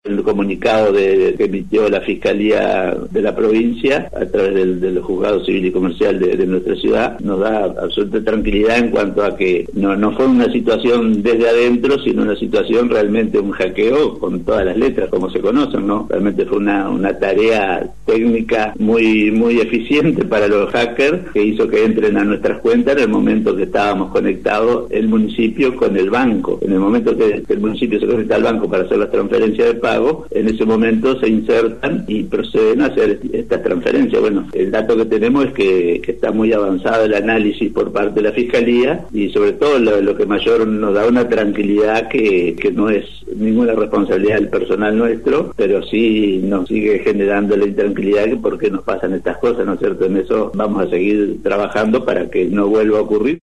El comunicado que emitió la Fiscalía de la provincia a través del Juzgado Civil y Comercial de nuestra ciudad nos da absoluta tranquilidad en cuanto a que no fue una situación desde adentro, sino una situación realmente un hackeo con todas las letras como se conocen, ¿no? Realmente fue una tarea técnica muy eficiente para los hackers, que hizo que entren a nuestras cuentas en el momento que estábamos conectados el municipio con el banco. En el momento que el municipio se conecta al banco para hacer las transferencias de pago, en ese momento se insertan y proceden a hacer estas transferencias. Bueno, el dato que tenemos es que está muy avanzado el análisis por parte de la Fiscalía, y sobre todo lo que mayor nos da una tranquilidad que no es ninguna responsabilidad del personal nuestro, pero sí nos sigue generando la intranquilidad que por qué nos pasan estas cosas, ¿no es cierto? En eso vamos a seguir trabajando para que no vuelva a ocurrir.